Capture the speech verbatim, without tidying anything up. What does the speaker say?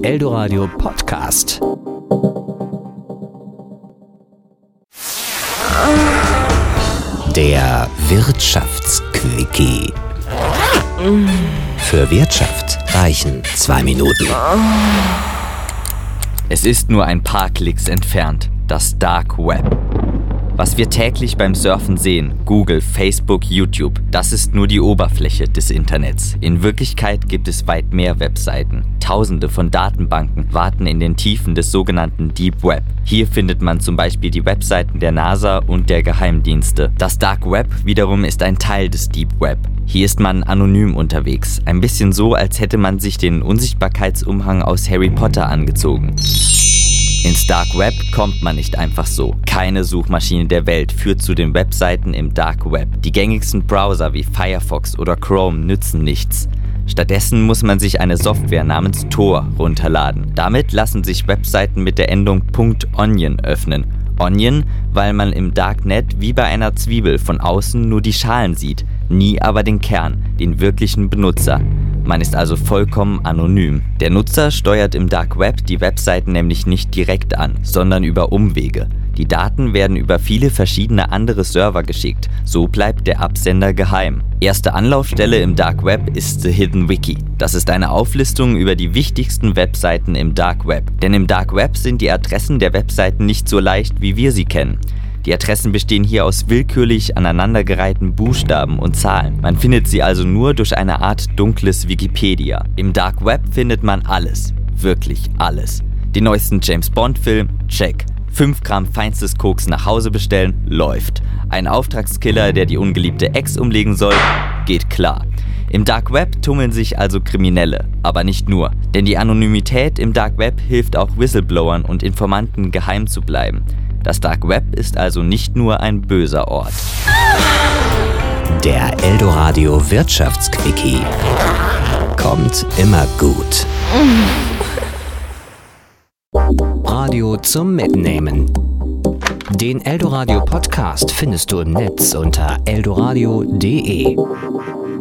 Eldoradio Podcast. Der Wirtschaftsquickie. Für Wirtschaft reichen zwei Minuten. Es ist nur ein paar Klicks entfernt, das Dark Web. Was wir täglich beim Surfen sehen, Google, Facebook, YouTube, das ist nur die Oberfläche des Internets. In Wirklichkeit gibt es weit mehr Webseiten. Tausende von Datenbanken warten in den Tiefen des sogenannten Deep Web. Hier findet man zum Beispiel die Webseiten der NASA und der Geheimdienste. Das Dark Web wiederum ist ein Teil des Deep Web. Hier ist man anonym unterwegs. Ein bisschen so, als hätte man sich den Unsichtbarkeitsumhang aus Harry Potter angezogen. Ins Dark Web kommt man nicht einfach so. Keine Suchmaschine der Welt führt zu den Webseiten im Dark Web. Die gängigsten Browser wie Firefox oder Chrome nützen nichts. Stattdessen muss man sich eine Software namens Tor runterladen. Damit lassen sich Webseiten mit der Endung .onion öffnen. Onion, weil man im Darknet wie bei einer Zwiebel von außen nur die Schalen sieht, nie aber den Kern, den wirklichen Benutzer. Man ist also vollkommen anonym. Der Nutzer steuert im Dark Web die Webseiten nämlich nicht direkt an, sondern über Umwege. Die Daten werden über viele verschiedene andere Server geschickt, so bleibt der Absender geheim. Erste Anlaufstelle im Dark Web ist The Hidden Wiki. Das ist eine Auflistung über die wichtigsten Webseiten im Dark Web. Denn im Dark Web sind die Adressen der Webseiten nicht so leicht, wie wir sie kennen. Die Adressen bestehen hier aus willkürlich aneinandergereihten Buchstaben und Zahlen. Man findet sie also nur durch eine Art dunkles Wikipedia. Im Dark Web findet man alles, wirklich alles. Den neuesten James-Bond-Film? Check. fünf Gramm feinstes Koks nach Hause bestellen? Läuft. Ein Auftragskiller, der die ungeliebte Ex umlegen soll? Geht klar. Im Dark Web tummeln sich also Kriminelle, aber nicht nur. Denn die Anonymität im Dark Web hilft auch Whistleblowern und Informanten geheim zu bleiben. Das Dark Web ist also nicht nur ein böser Ort. Der Eldoradio Wirtschaftsquickie kommt immer gut. Radio zum Mitnehmen. Den Eldoradio Podcast findest du im Netz unter eldoradio punkt de.